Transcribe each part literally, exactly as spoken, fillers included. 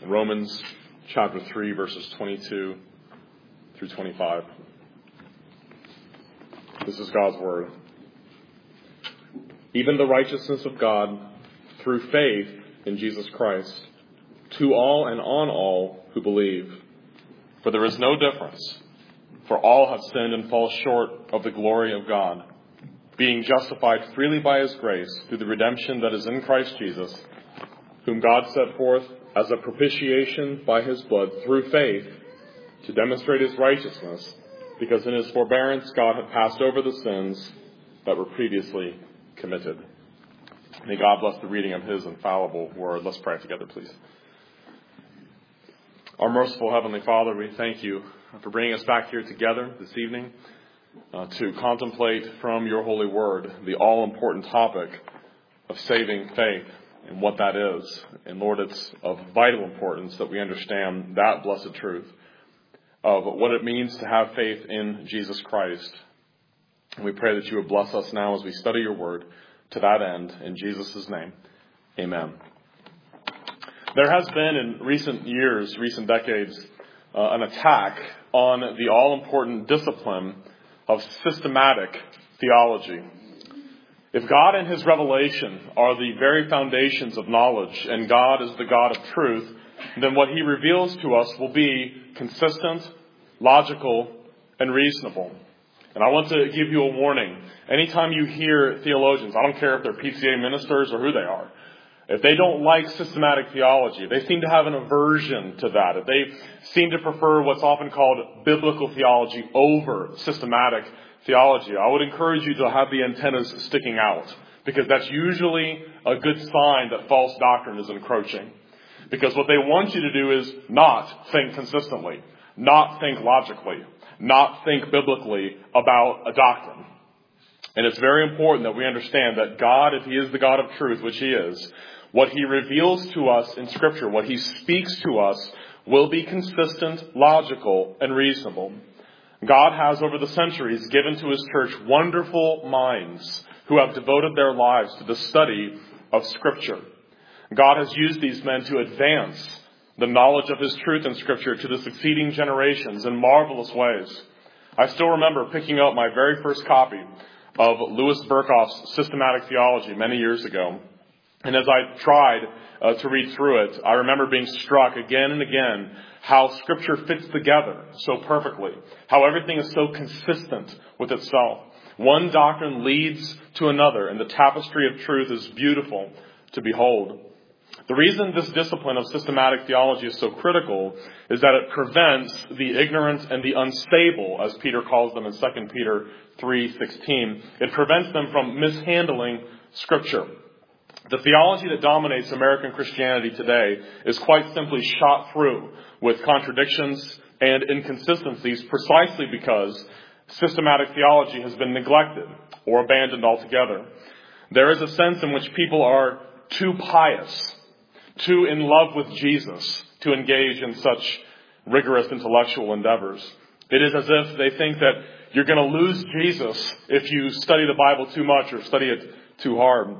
Romans chapter three, verses twenty-two through twenty-five. This is God's word. Even the righteousness of God through faith in Jesus Christ to all and on all who believe. For there is no difference, for all have sinned and fall short of the glory of God, being justified freely by his grace through the redemption that is in Christ Jesus, whom God set forth as a propitiation by his blood through faith to demonstrate his righteousness, because in his forbearance God had passed over the sins that were previously committed. May God bless the reading of his infallible word. Let's pray together, please. Our merciful Heavenly Father, we thank you for bringing us back here together this evening uh, to contemplate from your holy word the all-important topic of saving faith and what that is. And Lord, it's of vital importance that we understand that blessed truth of what it means to have faith in Jesus Christ. And we pray that you would bless us now as we study your word to that end. In Jesus' name, amen. There has been in recent years, recent decades, uh, an attack on the all-important discipline of systematic theology. If God and his revelation are the very foundations of knowledge, and God is the God of truth, then what he reveals to us will be consistent, logical, and reasonable. And I want to give you a warning. Anytime you hear theologians, I don't care if they're P C A ministers or who they are, if they don't like systematic theology, they seem to have an aversion to that. If they seem to prefer what's often called biblical theology over systematic theology, I would encourage you to have the antennas sticking out, because that's usually a good sign that false doctrine is encroaching. Because what they want you to do is not think consistently, not think logically, not think biblically about a doctrine. And it's very important that we understand that God, if he is the God of truth, which he is, what he reveals to us in Scripture, what he speaks to us, will be consistent, logical, and reasonable. God has, over the centuries, given to his church wonderful minds who have devoted their lives to the study of Scripture. God has used these men to advance the knowledge of his truth in Scripture to the succeeding generations in marvelous ways. I still remember picking up my very first copy of Louis Berkhof's Systematic Theology many years ago. And as I tried uh, to read through it, I remember being struck again and again how Scripture fits together so perfectly, how everything is so consistent with itself. One doctrine leads to another, and the tapestry of truth is beautiful to behold. The reason this discipline of systematic theology is so critical is that it prevents the ignorant and the unstable, as Peter calls them in Second Peter three sixteen. It prevents them from mishandling Scripture. The theology that dominates American Christianity today is quite simply shot through with contradictions and inconsistencies precisely because systematic theology has been neglected or abandoned altogether. There is a sense in which people are too pious, too in love with Jesus to engage in such rigorous intellectual endeavors. It is as if they think that you're going to lose Jesus if you study the Bible too much or study it too hard.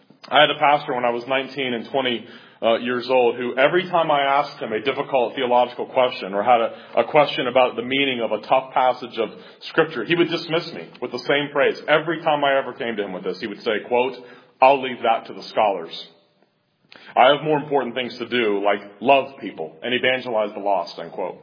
I had a pastor when I was nineteen and twenty uh, years old who every time I asked him a difficult theological question or had a, a question about the meaning of a tough passage of Scripture, he would dismiss me with the same phrase. Every time I ever came to him with this, he would say, quote, "I'll leave that to the scholars. I have more important things to do, like love people and evangelize the lost," end quote.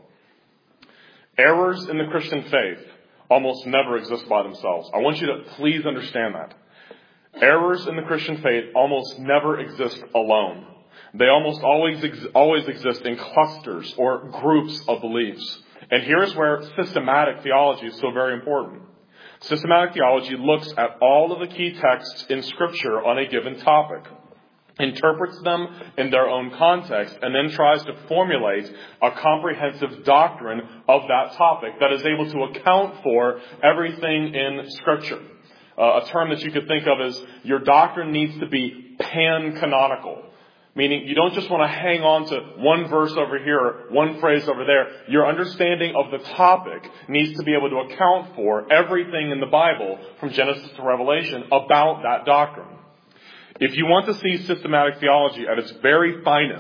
Errors in the Christian faith almost never exist by themselves. I want you to please understand that. Errors in the Christian faith almost never exist alone. They almost always ex- always exist in clusters or groups of beliefs. And here's where systematic theology is so very important. Systematic theology looks at all of the key texts in Scripture on a given topic, interprets them in their own context, and then tries to formulate a comprehensive doctrine of that topic that is able to account for everything in Scripture. Uh, a term that you could think of as your doctrine needs to be pan-canonical, meaning you don't just want to hang on to one verse over here or one phrase over there. Your understanding of the topic needs to be able to account for everything in the Bible from Genesis to Revelation about that doctrine. If you want to see systematic theology at its very finest,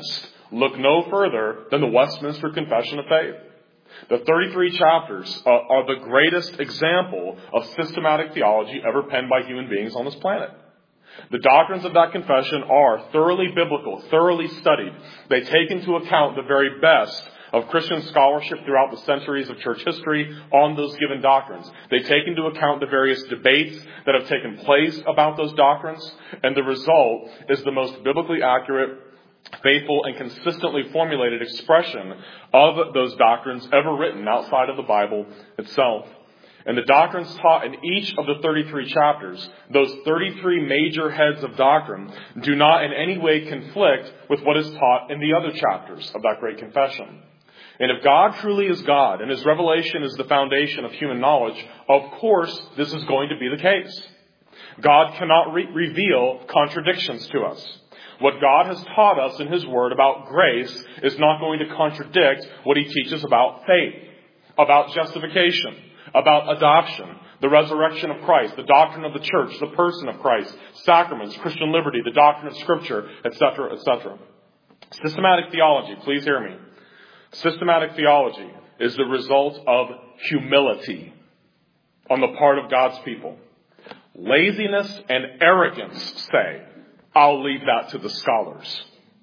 look no further than the Westminster Confession of Faith. The thirty-three chapters uh, are the greatest example of systematic theology ever penned by human beings on this planet. The doctrines of that confession are thoroughly biblical, thoroughly studied. They take into account the very best of Christian scholarship throughout the centuries of church history on those given doctrines. They take into account the various debates that have taken place about those doctrines, and the result is the most biblically accurate, faithful, and consistently formulated expression of those doctrines ever written outside of the Bible itself. And the doctrines taught in each of the thirty-three chapters, those thirty-three major heads of doctrine, do not in any way conflict with what is taught in the other chapters of that great confession. And if God truly is God, and His revelation is the foundation of human knowledge, of course this is going to be the case. God cannot re- reveal contradictions to us. What God has taught us in His Word about grace is not going to contradict what He teaches about faith, about justification, about adoption, the resurrection of Christ, the doctrine of the church, the person of Christ, sacraments, Christian liberty, the doctrine of Scripture, et cetera, et cetera. Systematic theology, please hear me. Systematic theology is the result of humility on the part of God's people. Laziness and arrogance say, "I'll leave that to the scholars."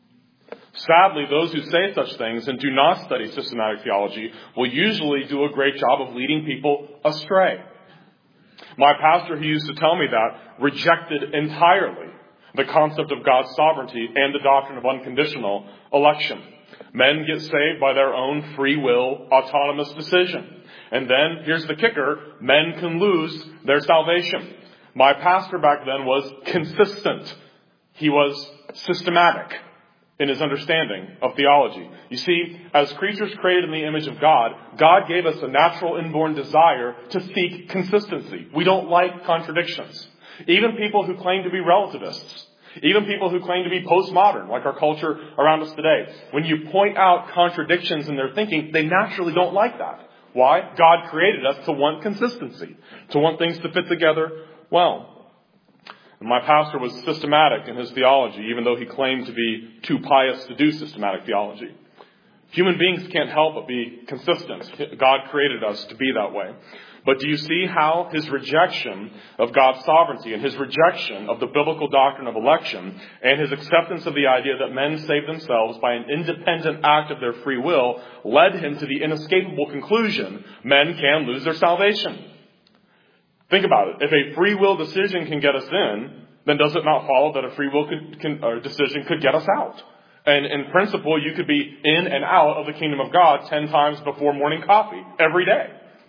Sadly, those who say such things and do not study systematic theology will usually do a great job of leading people astray. My pastor, who used to tell me that, rejected entirely the concept of God's sovereignty and the doctrine of unconditional election. Men get saved by their own free will, autonomous decision. And then, here's the kicker, men can lose their salvation. My pastor back then was consistent. He was systematic in his understanding of theology. You see, as creatures created in the image of God, God gave us a natural inborn desire to seek consistency. We don't like contradictions. Even people who claim to be relativists, even people who claim to be postmodern, like our culture around us today, when you point out contradictions in their thinking, they naturally don't like that. Why? God created us to want consistency, to want things to fit together well. My pastor was systematic in his theology, even though he claimed to be too pious to do systematic theology. Human beings can't help but be consistent. God created us to be that way. But do you see how his rejection of God's sovereignty and his rejection of the biblical doctrine of election and his acceptance of the idea that men save themselves by an independent act of their free will led him to the inescapable conclusion men can lose their salvation? Think about it. If a free will decision can get us in, then does it not follow that a free will could, can, or decision could get us out? And in principle, you could be in and out of the kingdom of God ten times before morning coffee every day.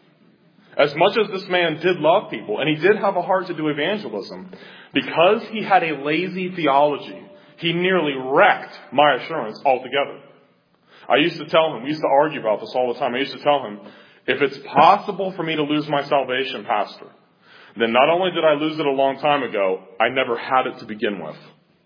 As much as this man did love people, and he did have a heart to do evangelism, because he had a lazy theology, he nearly wrecked my assurance altogether. I used to tell him, we used to argue about this all the time. I used to tell him, if it's possible for me to lose my salvation, Pastor, then not only did I lose it a long time ago, I never had it to begin with.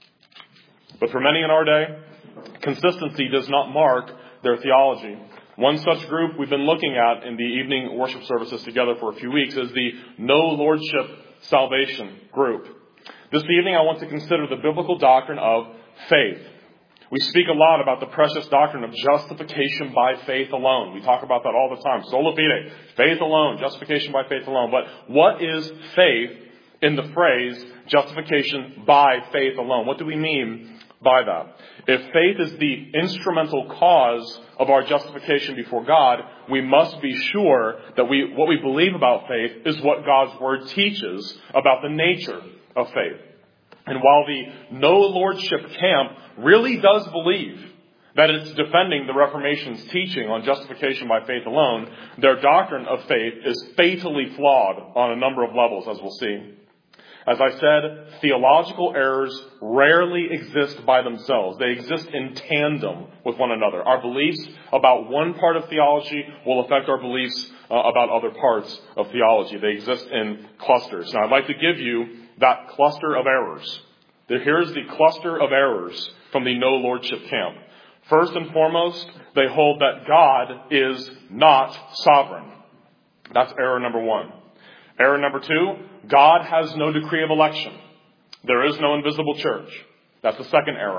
But for many in our day, consistency does not mark their theology. One such group we've been looking at in the evening worship services together for a few weeks is the No Lordship Salvation group. This evening I want to consider the biblical doctrine of faith. We speak a lot about the precious doctrine of justification by faith alone. We talk about that all the time. Sola fide, faith alone, justification by faith alone. But what is faith in the phrase justification by faith alone? What do we mean by that? If faith is the instrumental cause of our justification before God, we must be sure that we what we believe about faith is what God's Word teaches about the nature of faith. And while the No Lordship camp really does believe that it's defending the Reformation's teaching on justification by faith alone, their doctrine of faith is fatally flawed on a number of levels, as we'll see. As I said, theological errors rarely exist by themselves. They exist in tandem with one another. Our beliefs about one part of theology will affect our beliefs uh, about other parts of theology. They exist in clusters. Now, I'd like to give you that cluster of errors. Here's the cluster of errors from the No Lordship camp. First and foremost, they hold that God is not sovereign. That's error number one. Error number two, God has no decree of election. There is no invisible church. That's the second error.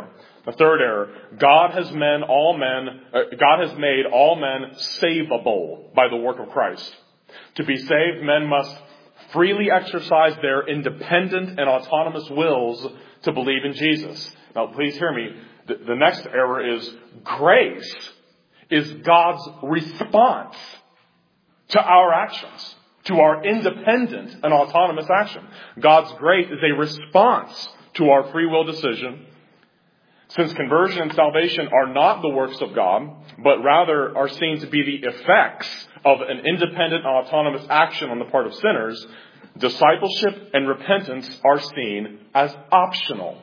A third error, God has men, all men, uh, God has made all men savable by the work of Christ. To be saved, men must freely exercise their independent and autonomous wills to believe in Jesus. Now, please hear me. The, the next error is grace is God's response to our actions, to our independent and autonomous action. God's grace is a response to our free will decision. Since conversion and salvation are not the works of God, but rather are seen to be the effects of an independent and autonomous action on the part of sinners, discipleship and repentance are seen as optional.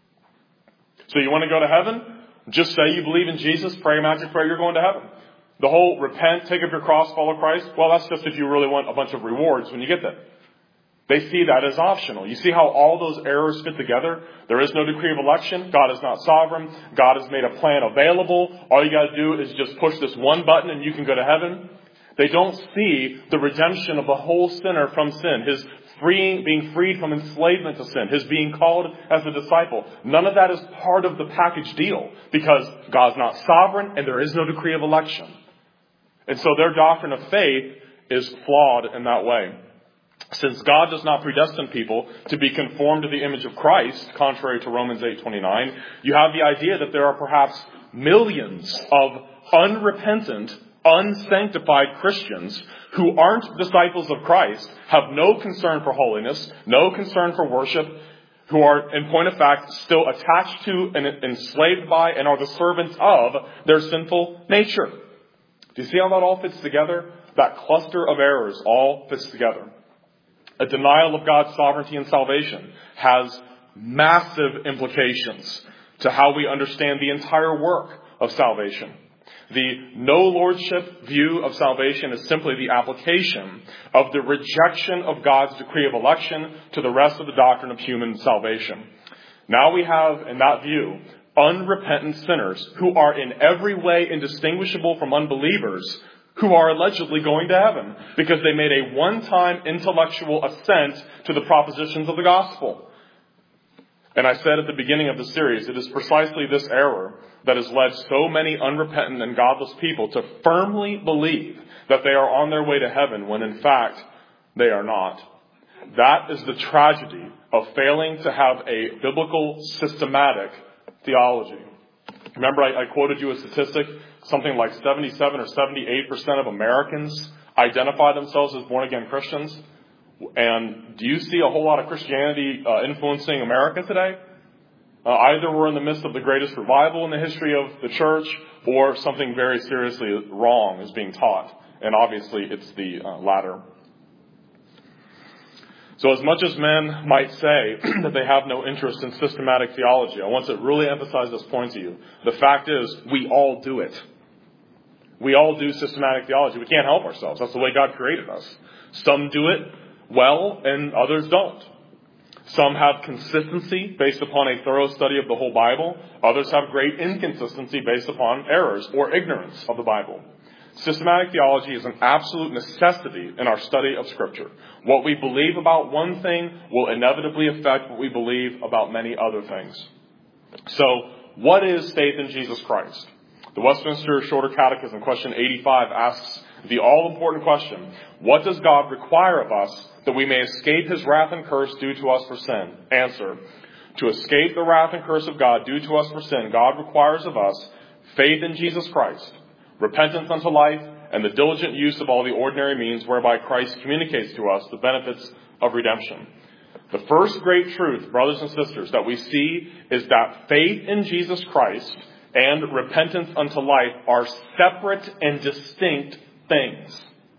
So you want to go to heaven? Just say you believe in Jesus, pray a magic prayer, you're going to heaven. The whole repent, take up your cross, follow Christ, well, that's just if you really want a bunch of rewards when you get there. They see that as optional. You see how all those errors fit together? There is no decree of election. God is not sovereign. God has made a plan available. All you got to do is just push this one button and you can go to heaven. They don't see the redemption of the whole sinner from sin. His freeing, being freed from enslavement to sin. His being called as a disciple. None of that is part of the package deal because God's not sovereign and there is no decree of election. And so their doctrine of faith is flawed in that way. Since God does not predestine people to be conformed to the image of Christ, contrary to Romans eight twenty-nine, you have the idea that there are perhaps millions of unrepentant, unsanctified Christians who aren't disciples of Christ, have no concern for holiness, no concern for worship, who are, in point of fact, still attached to and enslaved by and are the servants of their sinful nature. Do you see how that all fits together? That cluster of errors all fits together. A denial of God's sovereignty and salvation has massive implications to how we understand the entire work of salvation. The no lordship view of salvation is simply the application of the rejection of God's decree of election to the rest of the doctrine of human salvation. Now we have, in that view, unrepentant sinners who are in every way indistinguishable from unbelievers who are allegedly going to heaven because they made a one-time intellectual assent to the propositions of the gospel. And I said at the beginning of the series, it is precisely this error that has led so many unrepentant and godless people to firmly believe that they are on their way to heaven when in fact they are not. That is the tragedy of failing to have a biblical systematic theology. Remember I, I quoted you a statistic, something like seventy-seven or seventy-eight percent of Americans identify themselves as born-again Christians. And do you see a whole lot of Christianity uh, influencing America today? Uh, either we're in the midst of the greatest revival in the history of the church, or something very seriously wrong is being taught. And obviously it's the uh, latter. So as much as men might say that they have no interest in systematic theology, I want to really emphasize this point to you. The fact is, we all do it. We all do systematic theology. We can't help ourselves. That's the way God created us. Some do it well and others don't. Some have consistency based upon a thorough study of the whole Bible. Others have great inconsistency based upon errors or ignorance of the Bible. Systematic theology is an absolute necessity in our study of Scripture. What we believe about one thing will inevitably affect what we believe about many other things. So, what is faith in Jesus Christ? The Westminster Shorter Catechism, question eighty-five, asks the all-important question, what does God require of us that we may escape His wrath and curse due to us for sin? Answer, to escape the wrath and curse of God due to us for sin, God requires of us faith in Jesus Christ, repentance unto life, and the diligent use of all the ordinary means whereby Christ communicates to us the benefits of redemption. The first great truth, brothers and sisters, that we see is that faith in Jesus Christ and repentance unto life are separate and distinct things.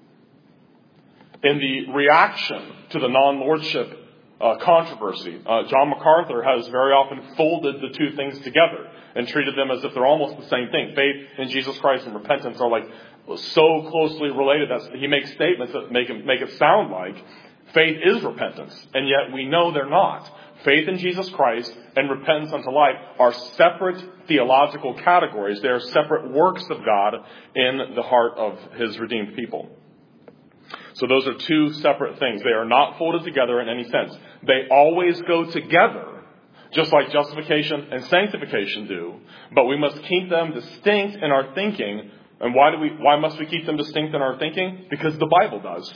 In the reaction to the non-lordship uh, controversy, uh, John MacArthur has very often folded the two things together and treated them as if they're almost the same thing. Faith in Jesus Christ and repentance are like so closely related that he makes statements that make it, make it sound like faith is repentance, and yet we know they're not. Faith in Jesus Christ and repentance unto life are separate theological categories. They are separate works of God in the heart of His redeemed people. So those are two separate things. They are not folded together in any sense. They always go together just like justification and sanctification do, but we must keep them distinct in our thinking. And why do we? Why must we keep them distinct in our thinking? Because the Bible does.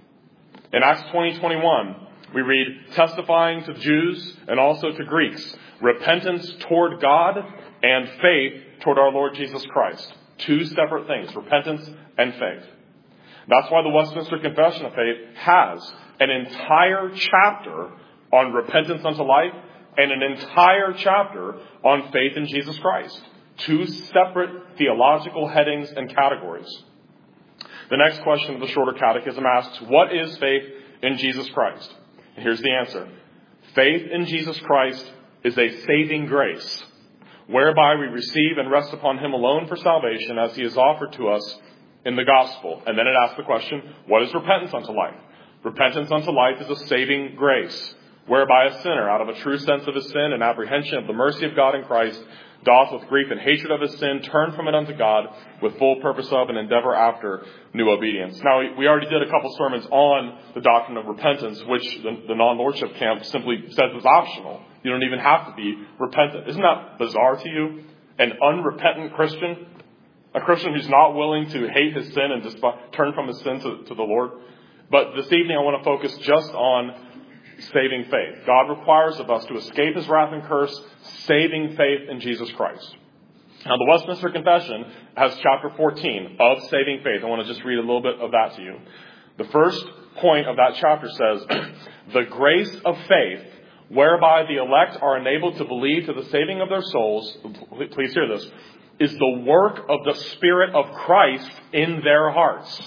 In Acts twenty twenty-one, we read, testifying to Jews and also to Greeks, repentance toward God and faith toward our Lord Jesus Christ. Two separate things, repentance and faith. That's why the Westminster Confession of Faith has an entire chapter on repentance unto life and an entire chapter on faith in Jesus Christ. Two separate theological headings and categories. The next question of the Shorter Catechism asks, what is faith in Jesus Christ? And here's the answer. Faith in Jesus Christ is a saving grace, whereby we receive and rest upon Him alone for salvation as He is offered to us in the gospel. And then it asks the question, what is repentance unto life? Repentance unto life is a saving grace, whereby a sinner, out of a true sense of his sin and apprehension of the mercy of God in Christ, doth with grief and hatred of his sin turn from it unto God with full purpose of and endeavor after new obedience. Now, we already did a couple sermons on the doctrine of repentance, which the, the non-lordship camp simply says is optional. You don't even have to be repentant. Isn't that bizarre to you? An unrepentant Christian? A Christian who's not willing to hate his sin and just turn from his sin to, to the Lord? But this evening I want to focus just on saving faith. God requires of us to escape His wrath and curse, saving faith in Jesus Christ. Now, the Westminster Confession has chapter fourteen of saving faith. I want to just read a little bit of that to you. The first point of that chapter says, the grace of faith, whereby the elect are enabled to believe to the saving of their souls, please hear this, is the work of the Spirit of Christ in their hearts,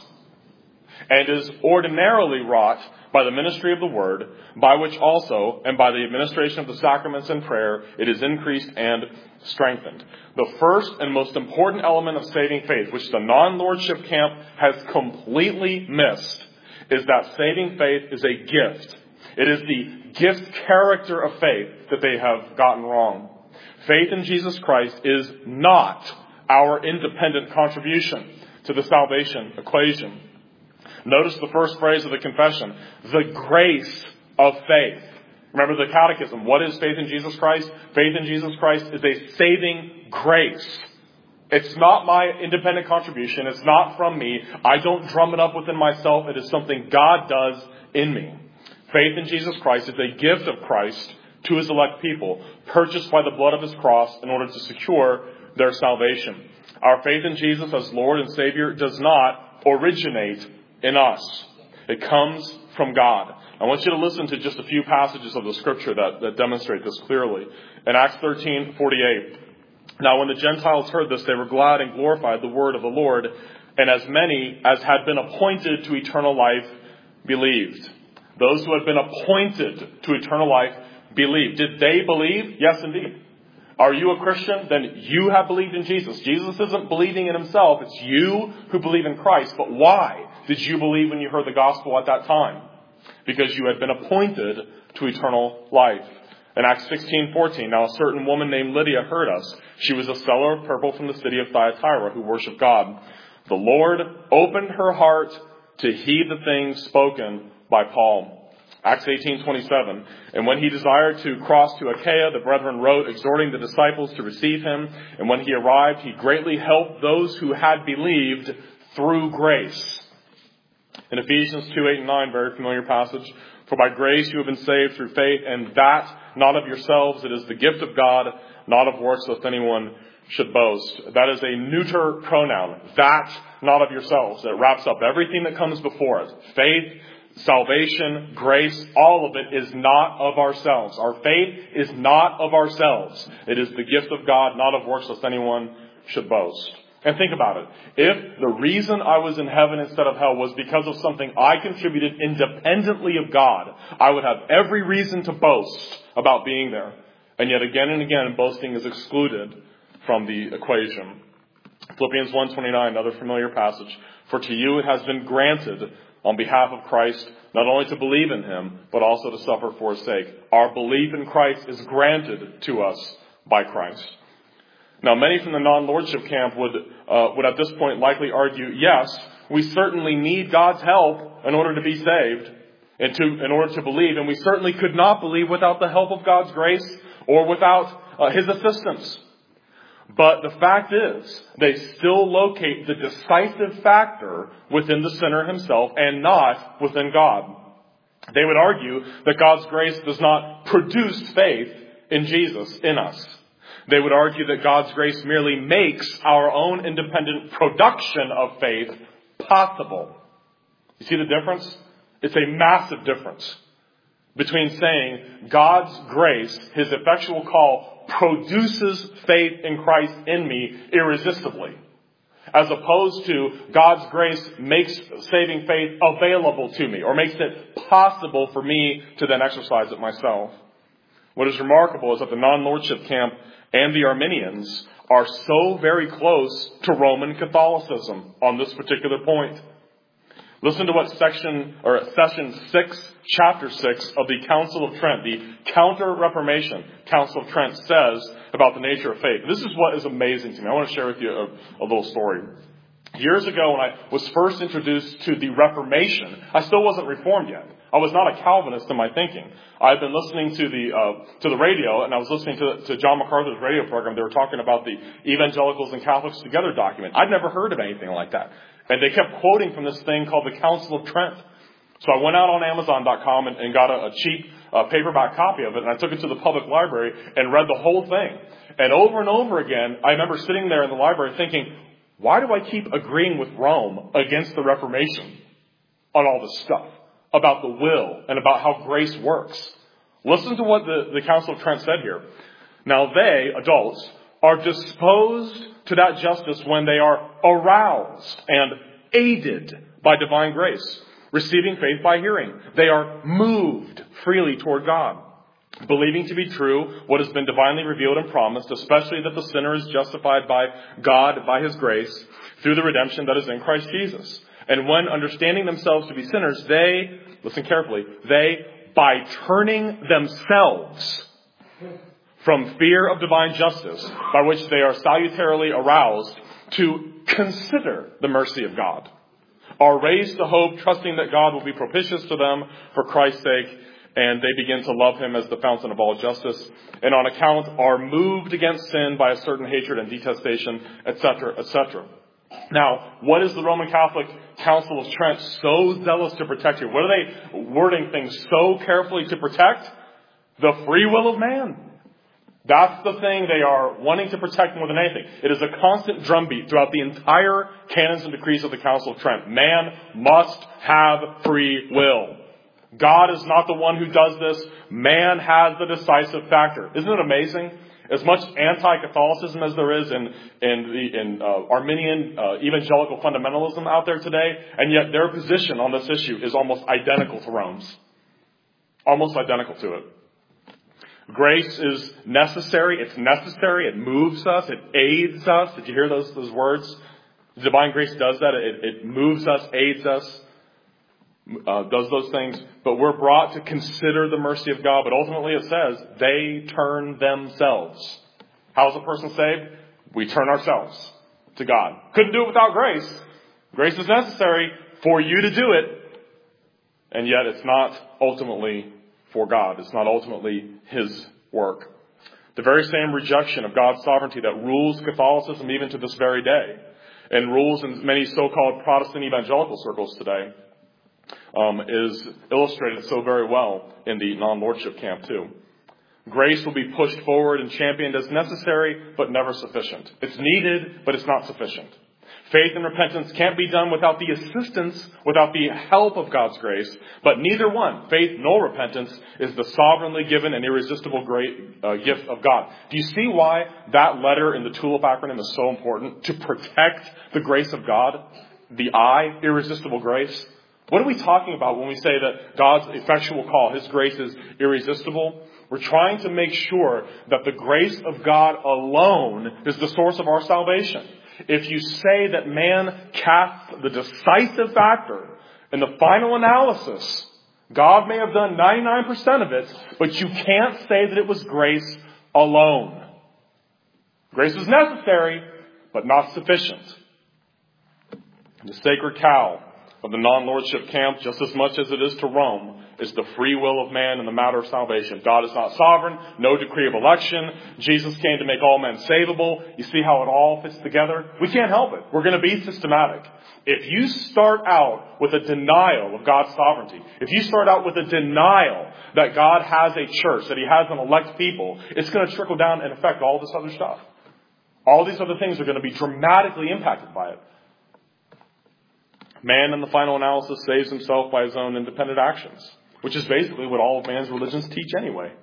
and is ordinarily wrought by the ministry of the Word, by which also, and by the administration of the sacraments and prayer, it is increased and strengthened. The first and most important element of saving faith, which the non-lordship camp has completely missed, is that saving faith is a gift. It is the gift character of faith that they have gotten wrong. Faith in Jesus Christ is not our independent contribution to the salvation equation. Notice the first phrase of the confession, the grace of faith. Remember the catechism. What is faith in Jesus Christ? Faith in Jesus Christ is a saving grace. It's not my independent contribution. It's not from me. I don't drum it up within myself. It is something God does in me. Faith in Jesus Christ is a gift of Christ to His elect people, purchased by the blood of His cross in order to secure their salvation. Our faith in Jesus as Lord and Savior does not originate in us. It comes from God. I want you to listen to just a few passages of the Scripture that, that demonstrate this clearly. In Acts thirteen forty-eight, now when the Gentiles heard this, they were glad and glorified the word of the Lord, and as many as had been appointed to eternal life believed. Those who had been appointed to eternal life believed. Did they believe? Yes, indeed. Are you a Christian? Then you have believed in Jesus. Jesus isn't believing in Himself. It's you who believe in Christ. But why did you believe when you heard the gospel at that time? Because you had been appointed to eternal life. In Acts sixteen fourteen, now a certain woman named Lydia heard us. She was a seller of purple from the city of Thyatira who worshiped God. The Lord opened her heart to heed the things spoken by Paul. Acts eighteen twenty-seven, and when he desired to cross to Achaia, the brethren wrote, exhorting the disciples to receive him. And when he arrived, he greatly helped those who had believed through grace. In Ephesians two, eight and nine, very familiar passage. For by grace you have been saved through faith, and that not of yourselves, it is the gift of God, not of works, lest anyone should boast. That is a neuter pronoun. That, not of yourselves. It wraps up everything that comes before it. Faith, salvation, grace, all of it is not of ourselves. Our faith is not of ourselves. It is the gift of God, not of works, lest anyone should boast. And think about it. If the reason I was in heaven instead of hell was because of something I contributed independently of God, I would have every reason to boast about being there. And yet again and again, boasting is excluded from the equation. Philippians one twenty-nine, another familiar passage. For to you it has been granted on behalf of Christ, not only to believe in Him, but also to suffer for His sake. Our belief in Christ is granted to us by Christ. Now, many from the non-lordship camp would, uh, would at this point likely argue, yes, we certainly need God's help in order to be saved and to, in order to believe. And we certainly could not believe without the help of God's grace. or without uh, his assistance. But the fact is, they still locate the decisive factor within the sinner himself and not within God. They would argue that God's grace does not produce faith in Jesus in us. They would argue that God's grace merely makes our own independent production of faith possible. You see the difference? It's a massive difference between saying God's grace, his effectual call, produces faith in Christ in me irresistibly, as opposed to God's grace makes saving faith available to me, or makes it possible for me to then exercise it myself. What is remarkable is that the non-lordship camp and the Arminians are so very close to Roman Catholicism on this particular point. Listen to what section, or session six, chapter six of the Council of Trent, the Counter-Reformation Council of Trent, says about the nature of faith. This is what is amazing to me. I want to share with you a, a little story. Years ago, when I was first introduced to the Reformation, I still wasn't Reformed yet. I was not a Calvinist in my thinking. I had been listening to the uh, to the radio, and I was listening to, to John MacArthur's radio program. They were talking about the Evangelicals and Catholics Together document. I'd never heard of anything like that. And they kept quoting from this thing called the Council of Trent. So I went out on Amazon dot com and, and got a, a cheap uh, paperback copy of it, and I took it to the public library and read the whole thing. And over and over again, I remember sitting there in the library thinking, why do I keep agreeing with Rome against the Reformation on all this stuff about the will and about how grace works? Listen to what the, the Council of Trent said here. Now they, adults, are disposed to that justice when they are aroused and aided by divine grace, receiving faith by hearing. They are moved freely toward God, believing to be true what has been divinely revealed and promised, especially that the sinner is justified by God by his grace through the redemption that is in Christ Jesus. And when understanding themselves to be sinners, they, listen carefully, they, by turning themselves from fear of divine justice, by which they are salutarily aroused to consider the mercy of God, are raised to hope, trusting that God will be propitious to them for Christ's sake, and they begin to love him as the fountain of all justice, and on account are moved against sin by a certain hatred and detestation, et cetera, et cetera. Now, what is the Roman Catholic Council of Trent so zealous to protect here? What are they wording things so carefully to protect? The free will of man. That's the thing they are wanting to protect more than anything. It is a constant drumbeat throughout the entire canons and decrees of the Council of Trent. Man must have free will. God is not the one who does this. Man has the decisive factor. Isn't it amazing? As much anti-Catholicism as there is in in, the, in uh, Arminian uh, evangelical fundamentalism out there today, and yet their position on this issue is almost identical to Rome's. Almost identical to it. Grace is necessary. It's necessary. It moves us. It aids us. Did you hear those those words? Divine grace does that. It, it moves us, aids us, uh, does those things. But we're brought to consider the mercy of God. But ultimately it says, they turn themselves. How is a person saved? We turn ourselves to God. Couldn't do it without grace. Grace is necessary for you to do it. And yet it's not ultimately for God. It's not ultimately his work. The very same rejection of God's sovereignty that rules Catholicism even to this very day, and rules in many so-called Protestant evangelical circles today, um, is illustrated so very well in the non-lordship camp too. Grace will be pushed forward and championed as necessary, but never sufficient. It's needed, but it's not sufficient. Faith and repentance can't be done without the assistance, without the help of God's grace. But neither one, faith nor repentance, is the sovereignly given and irresistible great uh, gift of God. Do you see why that letter in the TULIP acronym is so important? To protect the grace of God, the I, irresistible grace. What are we talking about when we say that God's effectual call, his grace, is irresistible? We're trying to make sure that the grace of God alone is the source of our salvation. If you say that man casts the decisive factor in the final analysis, God may have done ninety-nine percent of it, but you can't say that it was grace alone. Grace is necessary, but not sufficient. The sacred cow of the non-lordship camp, just as much as it is to Rome, is the free will of man in the matter of salvation. God is not sovereign, no decree of election. Jesus came to make all men savable. You see how it all fits together? We can't help it. We're going to be systematic. If you start out with a denial of God's sovereignty, if you start out with a denial that God has a church, that he has an elect people, it's going to trickle down and affect all this other stuff. All these other things are going to be dramatically impacted by it. Man, in the final analysis, saves himself by his own independent actions, which is basically what all of man's religions teach anyway.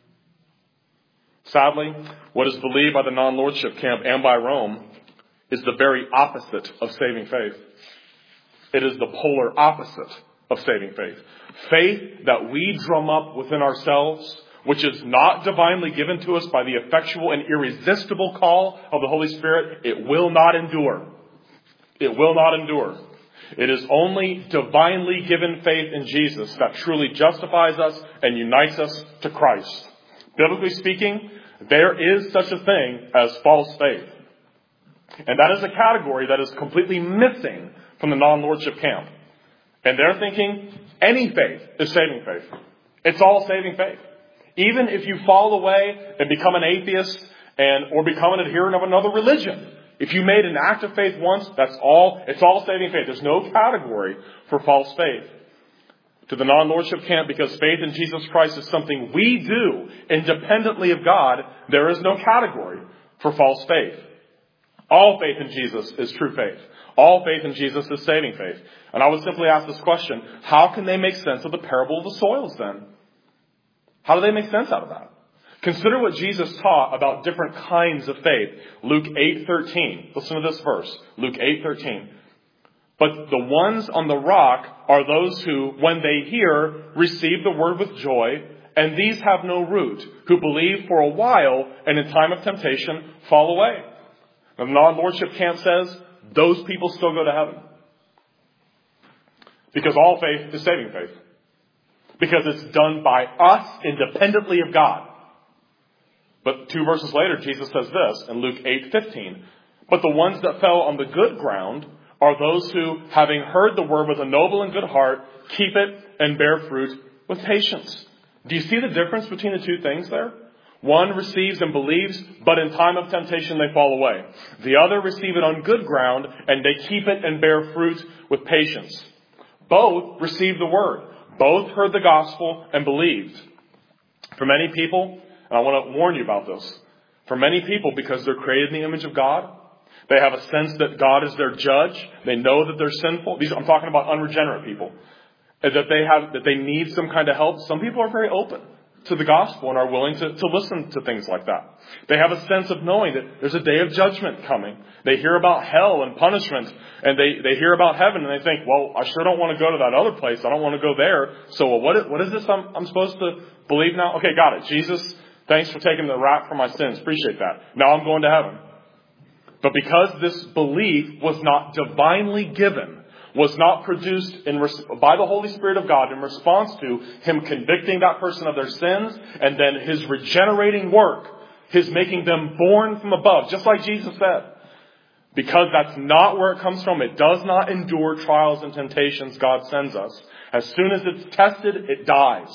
Sadly, what is believed by the non-lordship camp and by Rome is the very opposite of saving faith. It is the polar opposite of saving faith. Faith that we drum up within ourselves, which is not divinely given to us by the effectual and irresistible call of the Holy Spirit, it will not endure. It will not endure. It is only divinely given faith in Jesus that truly justifies us and unites us to Christ. Biblically speaking, there is such a thing as false faith. And that is a category that is completely missing from the non-lordship camp. And they're thinking any faith is saving faith. It's all saving faith. Even if you fall away and become an atheist and or become an adherent of another religion, if you made an act of faith once, that's all, it's all saving faith. There's no category for false faith. To the non-lordship camp, because faith in Jesus Christ is something we do independently of God, there is no category for false faith. All faith in Jesus is true faith. All faith in Jesus is saving faith. And I would simply ask this question, how can they make sense of the parable of the soils then? How do they make sense out of that? Consider what Jesus taught about different kinds of faith. Luke eight thirteen. Listen to this verse. Luke eight thirteen. But the ones on the rock are those who, when they hear, receive the word with joy, and these have no root, who believe for a while, and in time of temptation fall away. The non-lordship camp says those people still go to heaven. Because all faith is saving faith. Because it's done by us independently of God. But two verses later, Jesus says this in Luke eight fifteen. But the ones that fell on the good ground are those who, having heard the word with a noble and good heart, keep it and bear fruit with patience. Do you see the difference between the two things there? One receives and believes, but in time of temptation they fall away. The other receive it on good ground, and they keep it and bear fruit with patience. Both received the word. Both heard the gospel and believed. For many people, and I want to warn you about this, for many people, because they're created in the image of God, they have a sense that God is their judge. They know that they're sinful. These, I'm talking about unregenerate people. And that they have, that they need some kind of help. Some people are very open to the gospel and are willing to, to listen to things like that. They have a sense of knowing that there's a day of judgment coming. They hear about hell and punishment, and they, they hear about heaven, and they think, well, I sure don't want to go to that other place. I don't want to go there. So well, what, is, what is this I'm, I'm supposed to believe now? Okay, got it. Jesus, thanks for taking the rap for my sins. Appreciate that. Now I'm going to heaven. But because this belief was not divinely given, was not produced in, by the Holy Spirit of God in response to Him convicting that person of their sins, and then His regenerating work, His making them born from above, just like Jesus said. Because that's not where it comes from. It does not endure trials and temptations God sends us. As soon as it's tested, it dies.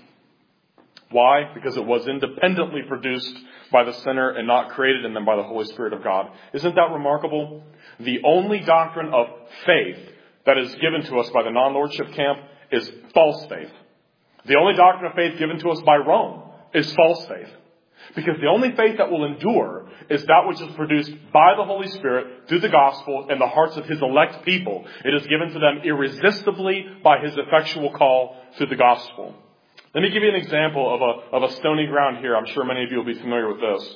Why? Because it was independently produced by the sinner and not created in them by the Holy Spirit of God. Isn't that remarkable? The only doctrine of faith that is given to us by the non-lordship camp is false faith. The only doctrine of faith given to us by Rome is false faith. Because the only faith that will endure is that which is produced by the Holy Spirit through the gospel in the hearts of His elect people. It is given to them irresistibly by His effectual call through the gospel. Let me give you an example of a, of a stony ground here. I'm sure many of you will be familiar with this.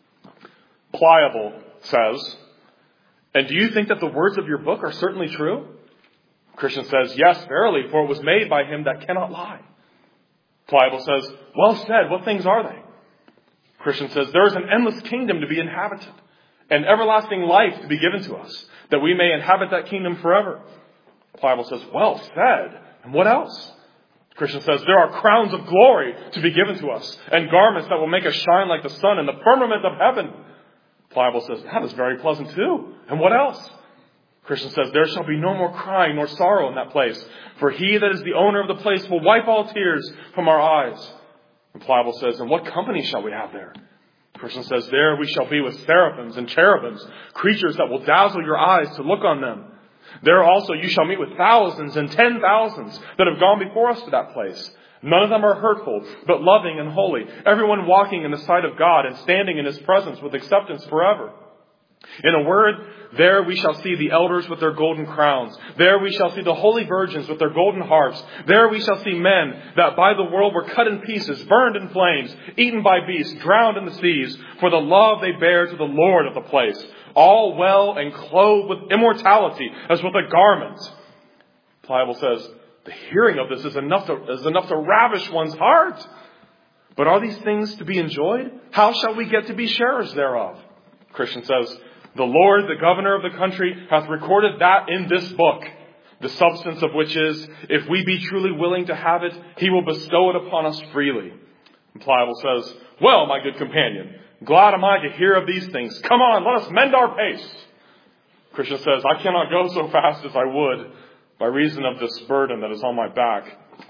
Pliable says, and do you think that the words of your book are certainly true? Christian says, yes, verily, for it was made by Him that cannot lie. Pliable says, well said, what things are they? Christian says, there is an endless kingdom to be inhabited, and everlasting life to be given to us, that we may inhabit that kingdom forever. Pliable says, well said, and what else? Christian says, there are crowns of glory to be given to us, and garments that will make us shine like the sun in the firmament of heaven. Pliable says, that is very pleasant too. And what else? Christian says, there shall be no more crying nor sorrow in that place, for he that is the owner of the place will wipe all tears from our eyes. And Pliable says, and what company shall we have there? Christian says, there we shall be with seraphims and cherubims, creatures that will dazzle your eyes to look on them. There also you shall meet with thousands and ten thousands that have gone before us to that place. None of them are hurtful, but loving and holy, everyone walking in the sight of God and standing in his presence with acceptance forever. In a word, there we shall see the elders with their golden crowns. There we shall see the holy virgins with their golden harps. There we shall see men that by the world were cut in pieces, burned in flames, eaten by beasts, drowned in the seas, for the love they bear to the Lord of the place. All well and clothed with immortality as with a garment. Pliable says, the hearing of this is enough to, is enough to ravish one's heart. But are these things to be enjoyed? How shall we get to be sharers thereof? Christian says, the Lord, the governor of the country, hath recorded that in this book, the substance of which is, if we be truly willing to have it, he will bestow it upon us freely. And Pliable says, well, my good companion, glad am I to hear of these things. Come on, let us mend our pace. Christian says, I cannot go so fast as I would by reason of this burden that is on my back.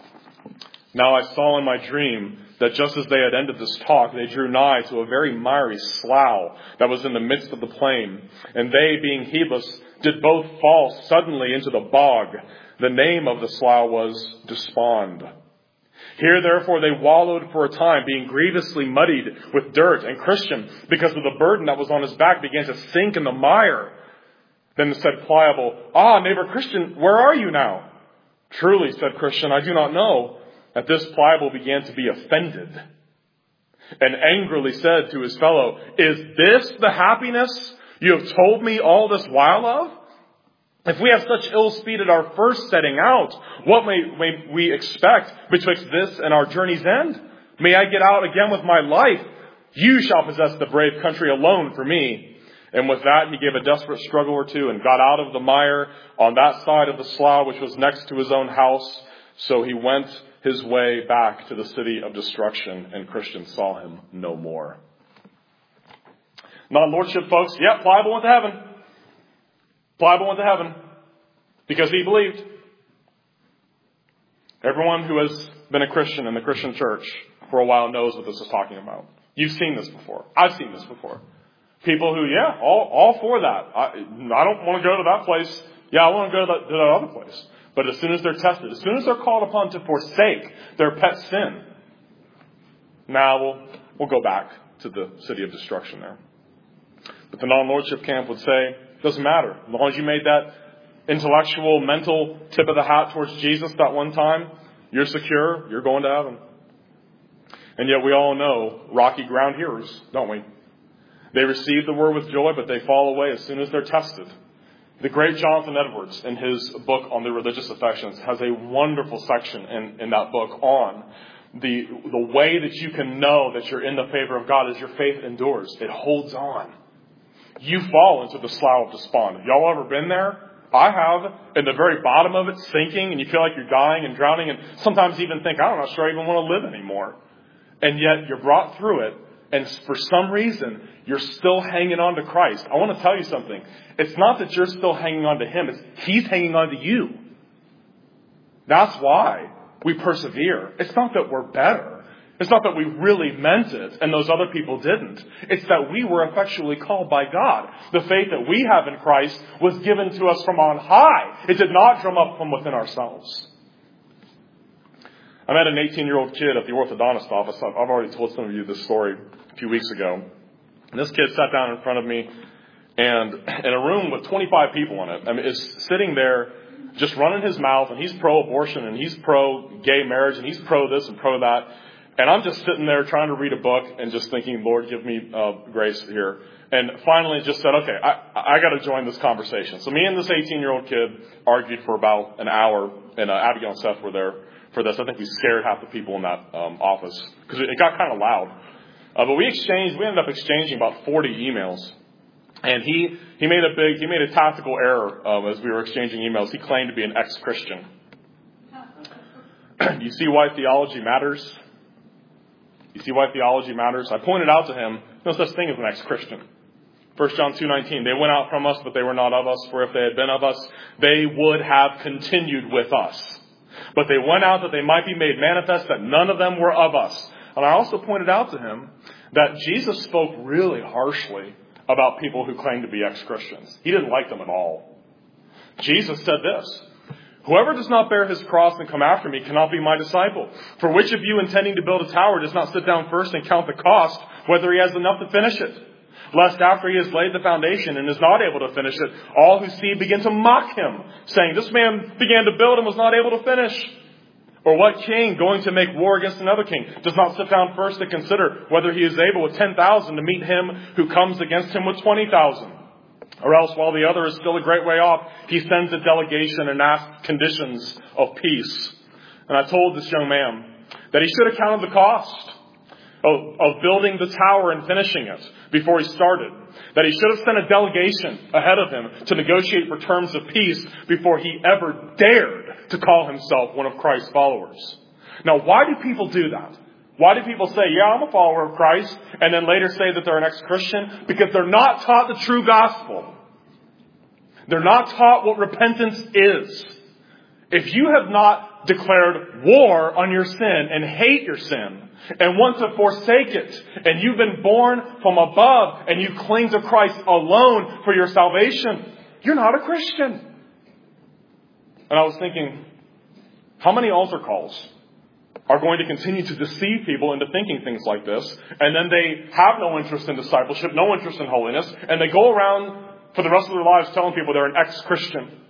Now I saw in my dream that just as they had ended this talk, they drew nigh to a very miry slough that was in the midst of the plain. And they, being heedless, did both fall suddenly into the bog. The name of the slough was Despond. Here, therefore, they wallowed for a time, being grievously muddied with dirt. And Christian, because of the burden that was on his back, began to sink in the mire. Then said Pliable, ah, neighbor Christian, where are you now? Truly, said Christian, I do not know. At this, Pliable began to be offended and angrily said to his fellow, is this the happiness you have told me all this while of? If we have such ill speed at our first setting out, what may, may we expect betwixt this and our journey's end? May I get out again with my life? You shall possess the brave country alone for me. And with that, he gave a desperate struggle or two and got out of the mire on that side of the slough, which was next to his own house. So he went his way back to the city of destruction, and Christian saw him no more. Non-lordship folks, yeah, Pliable went to heaven. Pliable went to heaven because he believed. Everyone who has been a Christian in the Christian church for a while knows what this is talking about. You've seen this before. I've seen this before. People who, yeah, all, all for that. I, I don't want to go to that place. Yeah, I want to go to that, to that other place. But as soon as they're tested, as soon as they're called upon to forsake their pet sin, now we'll, we'll go back to the city of destruction there. But the non-lordship camp would say, it doesn't matter. As long as you made that intellectual, mental tip of the hat towards Jesus that one time, you're secure, you're going to heaven. And yet we all know rocky ground hearers, don't we? They receive the word with joy, but they fall away as soon as they're tested. The great Jonathan Edwards, in his book on the religious affections, has a wonderful section in, in that book on the, the way that you can know that you're in the favor of God is your faith endures. It holds on. You fall into the slough of despond. Have y'all ever been there? I have. In the very bottom of it, sinking, and you feel like you're dying and drowning, and sometimes even think, I'm not sure I even want to live anymore. And yet you're brought through it. And for some reason, you're still hanging on to Christ. I want to tell you something. It's not that you're still hanging on to Him. It's He's hanging on to you. That's why we persevere. It's not that we're better. It's not that we really meant it and those other people didn't. It's that we were effectually called by God. The faith that we have in Christ was given to us from on high. It did not drum up from within ourselves. I met an eighteen-year-old kid at the orthodontist office. I've already told some of you this story a few weeks ago. And this kid sat down in front of me, and in a room with twenty-five people in it, I mean, is sitting there just running his mouth, and he's pro-abortion, and he's pro-gay marriage, and he's pro this and pro that. And I'm just sitting there trying to read a book and just thinking, Lord, give me uh, grace here. And finally just said, okay, I, I got to join this conversation. So me and this eighteen-year-old kid argued for about an hour, and uh, Abigail and Seth were there for this. I think we scared half the people in that um, office because it, it got kind of loud. Uh, but we exchanged, we ended up exchanging about forty emails. And he, he made a big, he made a tactical error um, as we were exchanging emails. He claimed to be an ex-Christian. You see why theology matters? You see why theology matters? I pointed out to him, no such thing as an ex-Christian. First John two nineteen, they went out from us, but they were not of us. For if they had been of us, they would have continued with us. But they went out that they might be made manifest that none of them were of us. And I also pointed out to him that Jesus spoke really harshly about people who claim to be ex-Christians. He didn't like them at all. Jesus said this, whoever does not bear his cross and come after me cannot be my disciple. For which of you intending to build a tower does not sit down first and count the cost, whether he has enough to finish it? Lest after he has laid the foundation and is not able to finish it, all who see begin to mock him, saying, this man began to build and was not able to finish. Or what king going to make war against another king does not sit down first to consider whether he is able with ten thousand to meet him who comes against him with twenty thousand? Or else, while the other is still a great way off, he sends a delegation and asks conditions of peace. And I told this young man that he should have counted the cost of, of building the tower and finishing it before he started. That he should have sent a delegation ahead of him to negotiate for terms of peace before he ever dared to call himself one of Christ's followers. Now, why do people do that? Why do people say, yeah, I'm a follower of Christ, and then later say that they're an ex-Christian? Because they're not taught the true gospel. They're not taught what repentance is. If you have not declared war on your sin and hate your sin and want to forsake it, and you've been born from above and you cling to Christ alone for your salvation, you're not a Christian. And I was thinking, how many altar calls are going to continue to deceive people into thinking things like this, and then they have no interest in discipleship, no interest in holiness, and they go around for the rest of their lives telling people they're an ex-Christian.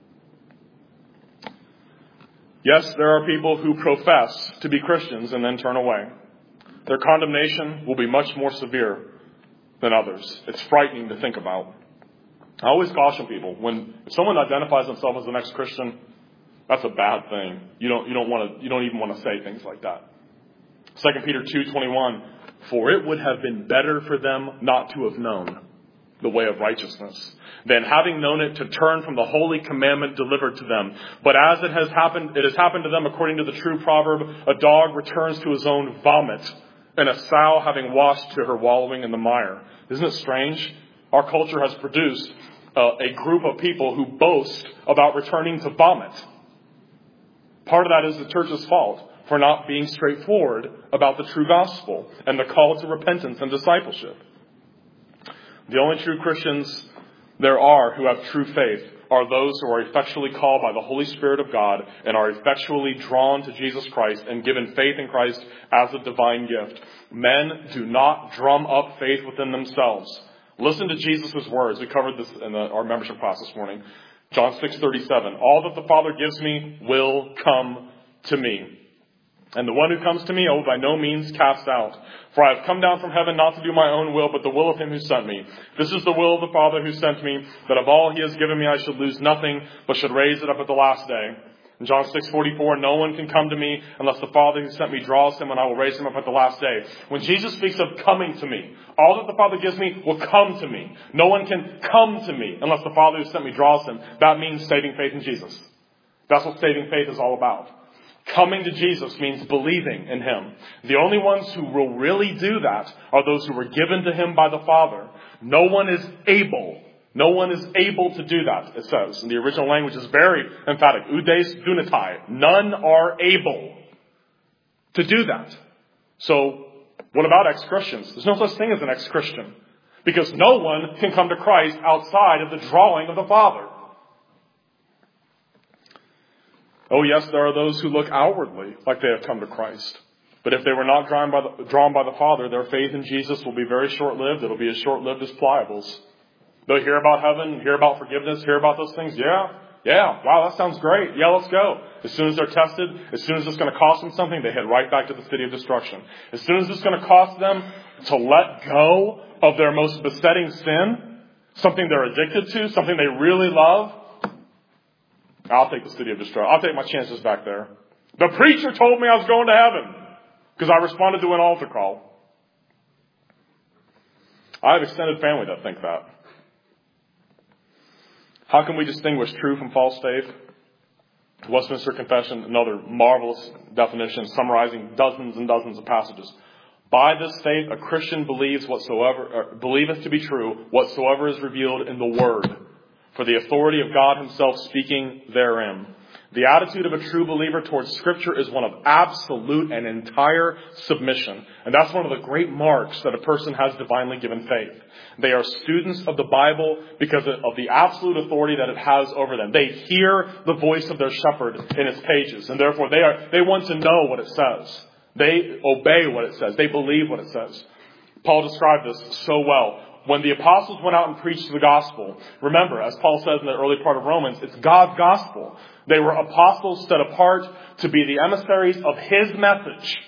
Yes, there are people who profess to be Christians and then turn away. Their condemnation will be much more severe than others. It's frightening to think about. I always caution people, when if someone identifies themselves as an ex-Christian, that's a bad thing. You don't you don't want to you don't even want to say things like that. Second Peter two twenty-one, for it would have been better for them not to have known the way of righteousness, than having known it to turn from the holy commandment delivered to them. But as it has happened, it has happened to them according to the true proverb, a dog returns to his own vomit, and a sow having washed to her wallowing in the mire. Isn't it strange? Our culture has produced uh, a group of people who boast about returning to vomit. Part of that is the church's fault for not being straightforward about the true gospel and the call to repentance and discipleship. The only true Christians there are who have true faith are those who are effectually called by the Holy Spirit of God and are effectually drawn to Jesus Christ and given faith in Christ as a divine gift. Men do not drum up faith within themselves. Listen to Jesus' words. We covered this in the, our membership class this morning. John six thirty-seven. All that the Father gives me will come to me. And the one who comes to me, I will by no means cast out. For I have come down from heaven not to do my own will, but the will of him who sent me. This is the will of the Father who sent me, that of all he has given me I should lose nothing, but should raise it up at the last day. In John six forty-four, no one can come to me unless the Father who sent me draws him, and I will raise him up at the last day. When Jesus speaks of coming to me, all that the Father gives me will come to me. No one can come to me unless the Father who sent me draws him. That means saving faith in Jesus. That's what saving faith is all about. Coming to Jesus means believing in him. The only ones who will really do that are those who were given to him by the Father. No one is able. No one is able to do that, it says. And the original language is very emphatic. Oudes dunatai. None are able to do that. So, what about ex-Christians? There's no such thing as an ex-Christian. Because no one can come to Christ outside of the drawing of the Father. Oh yes, there are those who look outwardly like they have come to Christ. But if they were not drawn by the, drawn by the Father, their faith in Jesus will be very short-lived. It'll be as short-lived as pliables. They'll hear about heaven, hear about forgiveness, hear about those things. Yeah, yeah, wow, that sounds great. Yeah, let's go. As soon as they're tested, as soon as it's going to cost them something, they head right back to the city of destruction. As soon as it's going to cost them to let go of their most besetting sin, something they're addicted to, something they really love, I'll take the city of destruction. I'll take my chances back there. The preacher told me I was going to heaven because I responded to an altar call. I have extended family that think that. How can we distinguish true from false faith? Westminster Confession, another marvelous definition summarizing dozens and dozens of passages. By this faith, a Christian believes whatsoever, or believeth to be true, whatsoever is revealed in the Word, for the authority of God himself speaking therein. The attitude of a true believer towards Scripture is one of absolute and entire submission. And that's one of the great marks that a person has divinely given faith. They are students of the Bible because of the absolute authority that it has over them. They hear the voice of their shepherd in its pages, and therefore they are they want to know what it says. They obey what it says. They believe what it says. Paul described this so well. When the apostles went out and preached the gospel, remember, as Paul says in the early part of Romans, it's God's gospel. They were apostles set apart to be the emissaries of his message.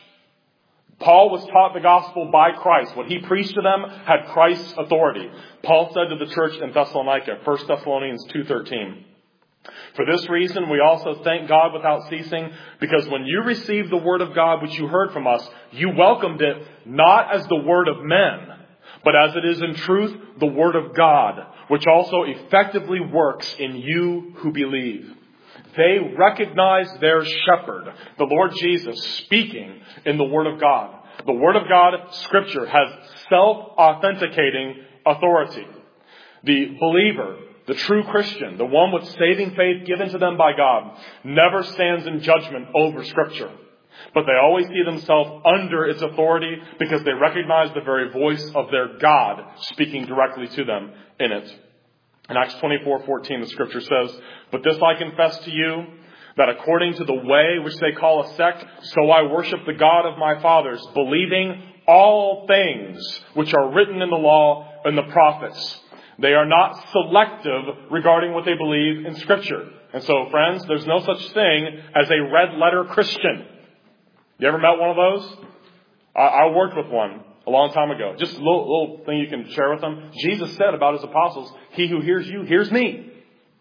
Paul was taught the gospel by Christ. What he preached to them had Christ's authority. Paul said to the church in Thessalonica, First Thessalonians two thirteen, "For this reason we also thank God without ceasing, because when you received the word of God which you heard from us, you welcomed it not as the word of men, but as it is in truth the word of God, which also effectively works in you who believe." They recognize their shepherd, the Lord Jesus, speaking in the Word of God. The Word of God, Scripture, has self-authenticating authority. The believer, the true Christian, the one with saving faith given to them by God, never stands in judgment over Scripture. But they always see themselves under its authority because they recognize the very voice of their God speaking directly to them in it. In Acts twenty-four fourteen, the Scripture says, "But this I confess to you, that according to the way which they call a sect, so I worship the God of my fathers, believing all things which are written in the law and the prophets." They are not selective regarding what they believe in Scripture. And so, friends, there's no such thing as a red letter Christian. You ever met one of those? I, I worked with one a long time ago. Just a little, little thing you can share with them. Jesus said about his apostles, "He who hears you hears me."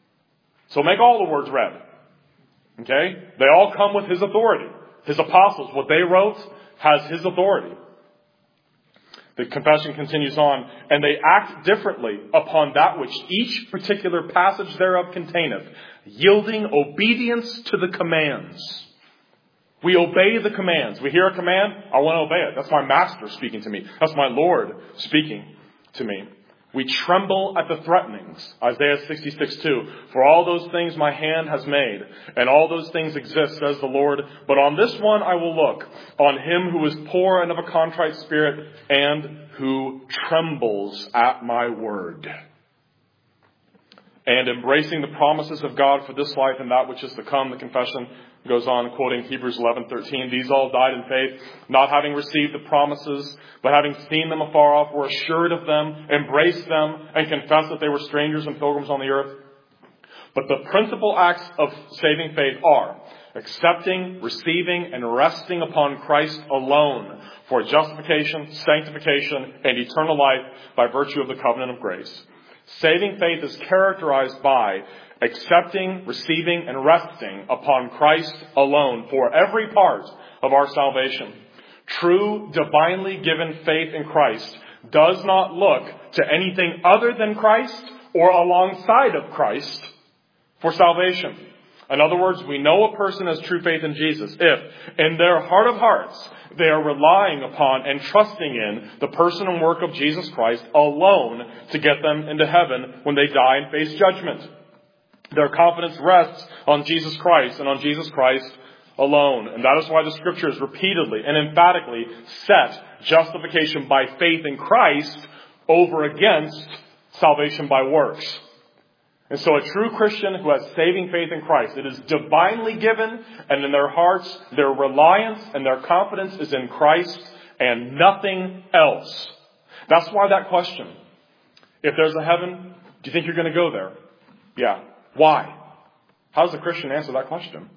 So make all the words red. Okay? They all come with his authority. His apostles, what they wrote, has his authority. The confession continues on, "And they act differently upon that which each particular passage thereof containeth, yielding obedience to the commands." We obey the commands. We hear a command, I want to obey it. That's my master speaking to me. That's my Lord speaking to me. We tremble at the threatenings. Isaiah sixty-six two. "For all those things my hand has made, and all those things exist, says the Lord. But on this one I will look, on him who is poor and of a contrite spirit, and who trembles at my word." And embracing the promises of God for this life and that which is to come, the confession goes on quoting Hebrews eleven thirteen. "These all died in faith, not having received the promises, but having seen them afar off, were assured of them, embraced them, and confessed that they were strangers and pilgrims on the earth." But the principal acts of saving faith are accepting, receiving, and resting upon Christ alone for justification, sanctification, and eternal life by virtue of the covenant of grace. Saving faith is characterized by accepting, receiving, and resting upon Christ alone for every part of our salvation. True, divinely given faith in Christ does not look to anything other than Christ or alongside of Christ for salvation. In other words, we know a person has true faith in Jesus if, in their heart of hearts, they are relying upon and trusting in the person and work of Jesus Christ alone to get them into heaven when they die and face judgment. Their confidence rests on Jesus Christ and on Jesus Christ alone. And that is why the Scriptures repeatedly and emphatically set justification by faith in Christ over against salvation by works. And so a true Christian who has saving faith in Christ, it is divinely given, and in their hearts, their reliance and their confidence is in Christ and nothing else. That's why that question, if there's a heaven, do you think you're going to go there? Yeah. Why? How does a Christian answer that question?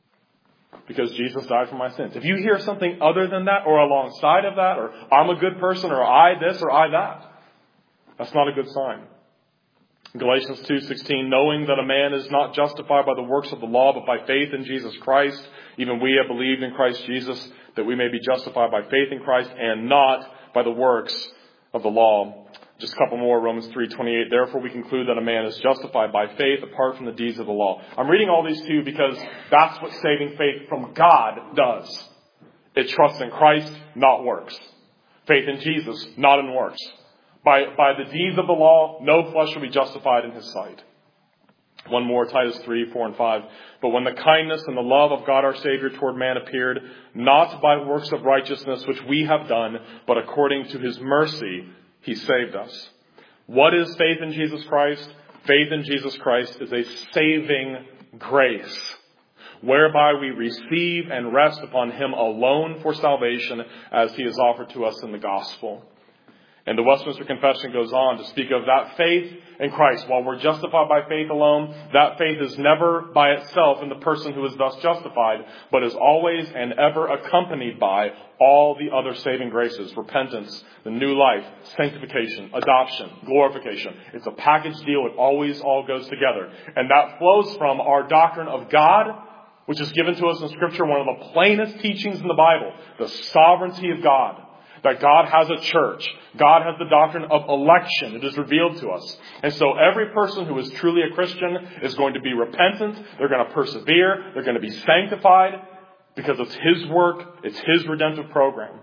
Because Jesus died for my sins. If you hear something other than that, or alongside of that, or I'm a good person, or I this, or I that, that's not a good sign. Galatians two sixteen, "Knowing that a man is not justified by the works of the law, but by faith in Jesus Christ, even we have believed in Christ Jesus, that we may be justified by faith in Christ, and not by the works of the law." Just a couple more, Romans three twenty-eight, "Therefore we conclude that a man is justified by faith apart from the deeds of the law." I'm reading all these to you because that's what saving faith from God does. It trusts in Christ, not works. Faith in Jesus, not in works. By, by the deeds of the law, no flesh will be justified in his sight. One more, Titus three, four, and five. But when the kindness and the love of God our Savior toward man appeared, not by works of righteousness which we have done, but according to his mercy, he saved us. What is faith in Jesus Christ? Faith in Jesus Christ is a saving grace, whereby we receive and rest upon him alone for salvation, as he is offered to us in the gospel. And the Westminster Confession goes on to speak of that faith in Christ. While we're justified by faith alone, that faith is never by itself in the person who is thus justified, but is always and ever accompanied by all the other saving graces: repentance, the new life, sanctification, adoption, glorification. It's a package deal. It always all goes together. And that flows from our doctrine of God, which is given to us in Scripture, one of the plainest teachings in the Bible, the sovereignty of God. That God has a church. God has the doctrine of election. It is revealed to us. And so every person who is truly a Christian is going to be repentant. They're going to persevere. They're going to be sanctified because it's his work. It's his redemptive program.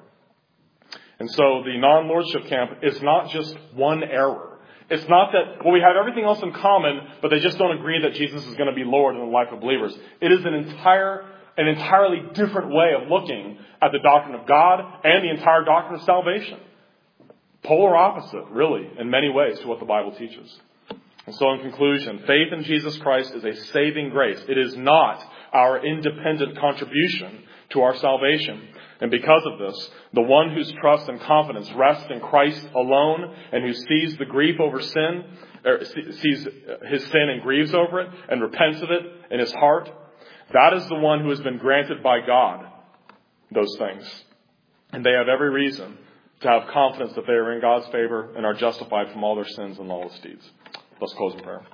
And so the non-lordship camp is not just one error. It's not that, well, we have everything else in common, but they just don't agree that Jesus is going to be Lord in the life of believers. It is an entire An entirely different way of looking at the doctrine of God and the entire doctrine of salvation. Polar opposite, really, in many ways to what the Bible teaches. And so in conclusion, faith in Jesus Christ is a saving grace. It is not our independent contribution to our salvation. And because of this, the one whose trust and confidence rests in Christ alone and who sees the grief over sin, or sees his sin and grieves over it and repents of it in his heart, that is the one who has been granted by God those things. And they have every reason to have confidence that they are in God's favor and are justified from all their sins and lawless deeds. Let's close in prayer.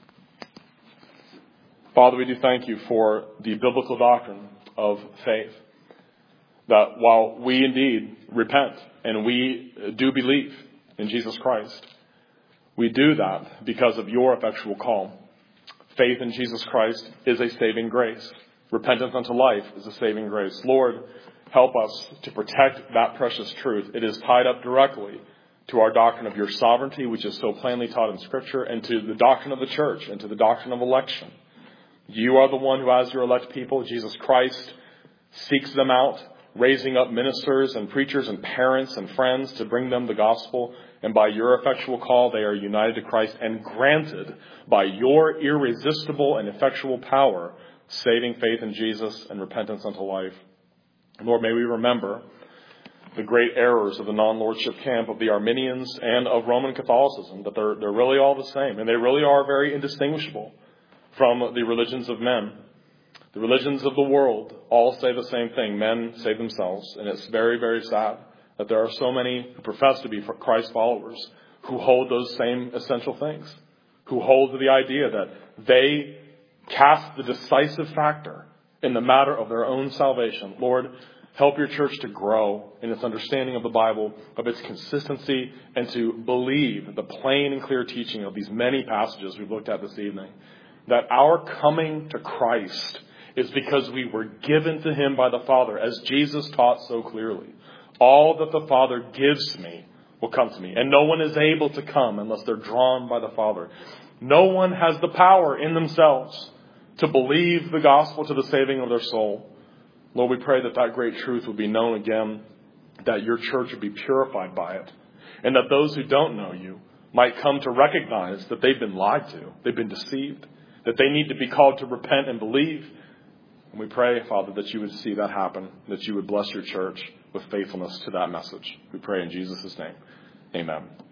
Father, we do thank you for the biblical doctrine of faith. That while we indeed repent and we do believe in Jesus Christ, we do that because of your effectual call. Faith in Jesus Christ is a saving grace. Repentance unto life is a saving grace. Lord, help us to protect that precious truth. It is tied up directly to our doctrine of your sovereignty, which is so plainly taught in Scripture, and to the doctrine of the church, and to the doctrine of election. You are the one who, as your elect people, Jesus Christ, seeks them out, raising up ministers and preachers and parents and friends to bring them the gospel. And by your effectual call, they are united to Christ and granted by your irresistible and effectual power, saving faith in Jesus and repentance unto life. Lord, may we remember the great errors of the non-lordship camp of the Arminians and of Roman Catholicism, that they're, they're really all the same, and they really are very indistinguishable from the religions of men. The religions of the world all say the same thing. Men save themselves. And it's very, very sad that there are so many who profess to be Christ followers who hold those same essential things, who hold to the idea that they cast the decisive factor in the matter of their own salvation. Lord, help your church to grow in its understanding of the Bible, of its consistency, and to believe the plain and clear teaching of these many passages we've looked at this evening, that our coming to Christ is because we were given to him by the Father, as Jesus taught so clearly. All that the Father gives me will come to me, and no one is able to come unless they're drawn by the Father. No one has the power in themselves to believe the gospel to the saving of their soul. Lord, we pray that that great truth would be known again, that your church would be purified by it, and that those who don't know you might come to recognize that they've been lied to, they've been deceived, that they need to be called to repent and believe. And we pray, Father, that you would see that happen, that you would bless your church with faithfulness to that message. We pray in Jesus' name. Amen.